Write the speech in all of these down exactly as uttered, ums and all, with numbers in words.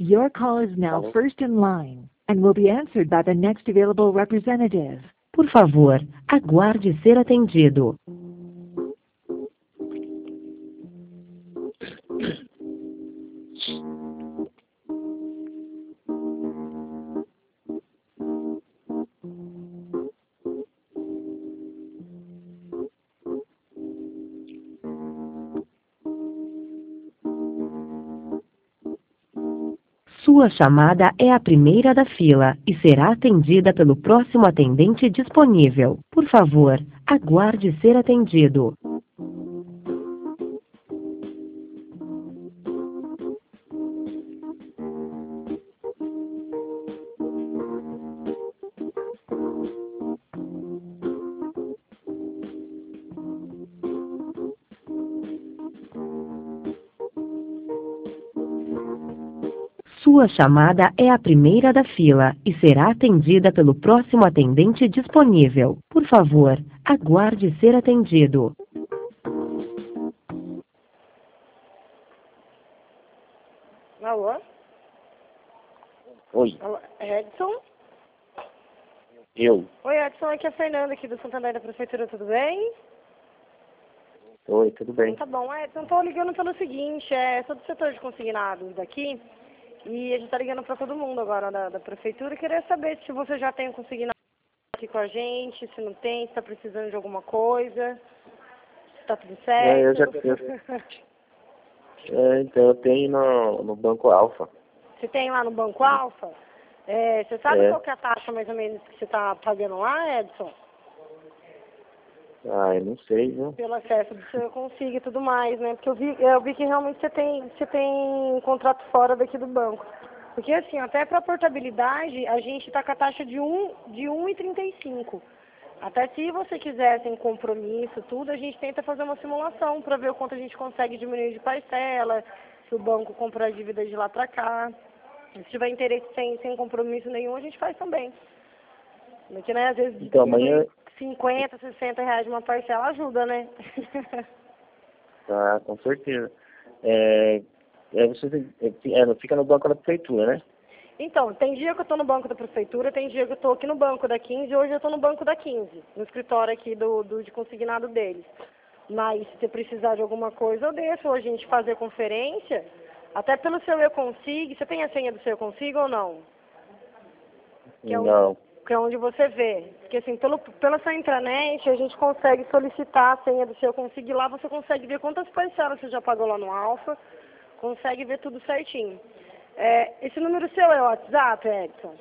Your call is now Alô? first in line and will be answered by the next available representative. Por favor, aguarde ser atendido. Sua chamada é a primeira da fila e será atendida pelo próximo atendente disponível. Por favor, aguarde ser atendido. Sua chamada é a primeira da fila e será atendida pelo próximo atendente disponível. Por favor, aguarde ser atendido. Alô? Oi, Alô? Edson? eu. Oi, Edson, aqui é a Fernanda, aqui do Santander da Prefeitura, tudo bem? Oi, tudo bem. Tá bom, Edson, tô ligando pelo seguinte, é, sou do setor de consignados daqui, e a gente tá ligando pra todo mundo agora da, da Prefeitura, queria saber se você já tem um consignado aqui com a gente, se não tem, se tá precisando de alguma coisa, se tá tudo certo. É, eu já tenho. É, então eu tenho no, no Banco Alfa. Você tem lá no Banco Alfa? É, você sabe É. qual que é a taxa mais ou menos que você tá pagando lá, Edson? Ah, eu não sei, viu? Pelo acesso do seu consigo e tudo mais, né? Porque eu vi, eu vi que realmente você tem, você tem um contrato fora daqui do banco. Porque assim, até para portabilidade, a gente está com a taxa de um de um e trinta e cinco. Até se você quiser sem compromisso, tudo, a gente tenta fazer uma simulação para ver o quanto a gente consegue diminuir de parcela, se o banco comprar a dívida de lá para cá. Se tiver interesse sem, sem compromisso nenhum, a gente faz também. Porque, né, às vezes, Então amanhã. cinquenta, sessenta reais de uma parcela ajuda, né? Tá, com certeza. É, é, você tem- é, é, fica no banco da prefeitura, né? Então, tem dia que eu tô no banco da prefeitura, tem dia que eu tô aqui no banco da quinze, hoje eu tô no banco da quinze, no escritório aqui do, do de consignado deles. Mas se você precisar de alguma coisa, eu deixo ou a gente fazer conferência, até pelo seu Eu Consigo. Você tem a senha do seu Eu Consigo ou não? Que é o- Não. que é onde você vê. Porque assim, pelo, pela sua intranet, a gente consegue solicitar a senha do seu Consigo, e lá você consegue ver quantas parcelas você já pagou lá no Alfa, consegue ver tudo certinho. É, esse número seu é o WhatsApp, Edson?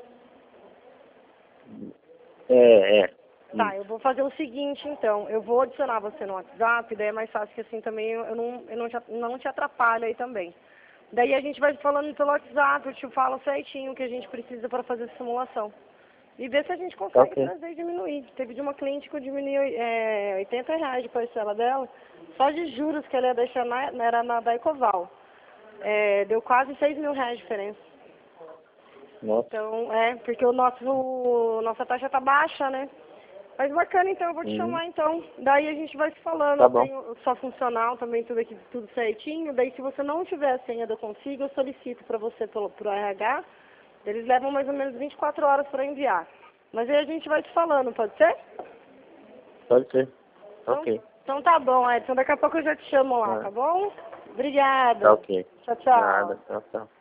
É, é. Tá, eu vou fazer o seguinte então, eu vou adicionar você no WhatsApp, daí é mais fácil que assim também eu não, eu não, te, não te atrapalho aí também. Daí a gente vai falando pelo WhatsApp, eu te falo certinho o que a gente precisa para fazer essa simulação. E ver se a gente consegue Ok. trazer e diminuir. Teve de uma cliente que eu diminui é, oitenta reais de parcela dela, só de juros que ela ia deixar na, era na da Ecoval. É, deu quase seis mil reais de diferença. Nossa. Então, é, porque o nosso, nossa taxa tá baixa, né? Mas bacana, então, eu vou te Uhum. chamar, então. Daí a gente vai se falando. Tá Eu bom. tenho só funcional também, tudo aqui, tudo certinho. Daí, se você não tiver a senha do Consigo, eu solicito para você pelo, pro R H. Eles levam mais ou menos vinte e quatro horas para enviar. Mas aí a gente vai se falando, pode ser? Pode ser. Então, Ok. então tá bom, Edson. Daqui a pouco eu já te chamo lá, Tá. tá bom? Obrigada. Tá ok. Tchau, tchau. Nada. Tchau, tchau.